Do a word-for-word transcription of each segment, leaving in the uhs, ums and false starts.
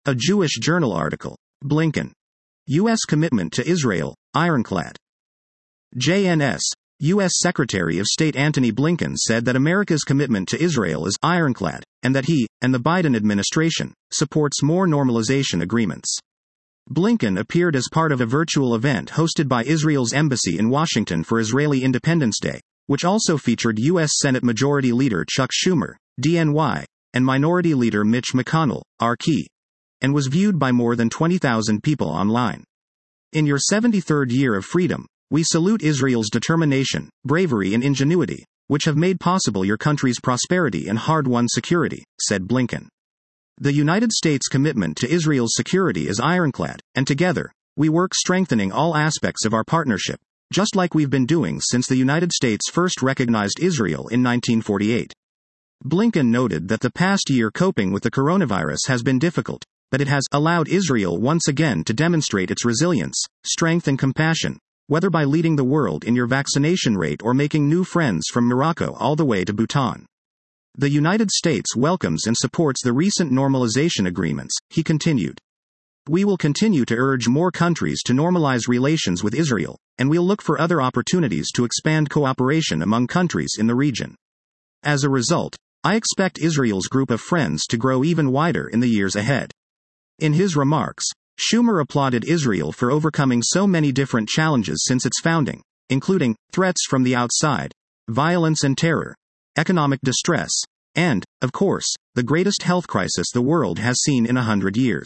A Jewish Journal article. Blinken. U S commitment to Israel, ironclad. J N S. U S Secretary of State Antony Blinken said that America's commitment to Israel is ironclad, and that he, and the Biden administration, supports more normalization agreements. Blinken appeared as part of a virtual event hosted by Israel's embassy in Washington for Israeli Independence Day, which also featured U S Senate Majority Leader Chuck Schumer, D N Y, and Minority Leader Mitch McConnell, R K, and was viewed by more than twenty thousand people online. In your seventy-third year of freedom, we salute Israel's determination, bravery and ingenuity, which have made possible your country's prosperity and hard-won security, said Blinken. The United States' commitment to Israel's security is ironclad, and together, we work strengthening all aspects of our partnership, just like we've been doing since the United States first recognized Israel in nineteen forty-eight. Blinken noted that the past year coping with the coronavirus has been difficult, but it has allowed Israel once again to demonstrate its resilience, strength and compassion, whether by leading the world in your vaccination rate or making new friends from Morocco all the way to Bhutan. The United States welcomes and supports the recent normalization agreements, he continued. We will continue to urge more countries to normalize relations with Israel, and we'll look for other opportunities to expand cooperation among countries in the region. As a result, I expect Israel's group of friends to grow even wider in the years ahead. In his remarks, Schumer applauded Israel for overcoming so many different challenges since its founding, including threats from the outside, violence and terror, economic distress, and, of course, the greatest health crisis the world has seen in a hundred years.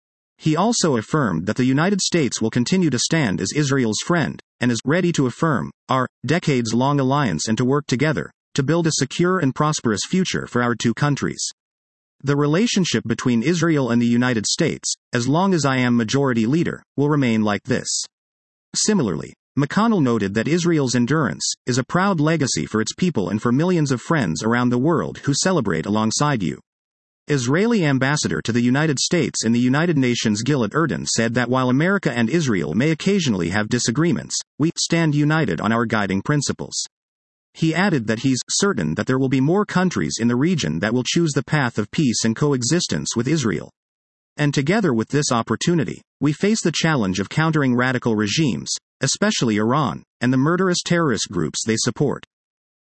He also affirmed that the United States will continue to stand as Israel's friend, and is ready to affirm our decades-long alliance and to work together to build a secure and prosperous future for our two countries. The relationship between Israel and the United States, as long as I am majority leader, will remain like this. Similarly, McConnell noted that Israel's endurance is a proud legacy for its people and for millions of friends around the world who celebrate alongside you. Israeli ambassador to the United States in the United Nations Gilad Erdan said that while America and Israel may occasionally have disagreements, we stand united on our guiding principles. He added that he's certain that there will be more countries in the region that will choose the path of peace and coexistence with Israel. And together with this opportunity, we face the challenge of countering radical regimes, especially Iran, and the murderous terrorist groups they support.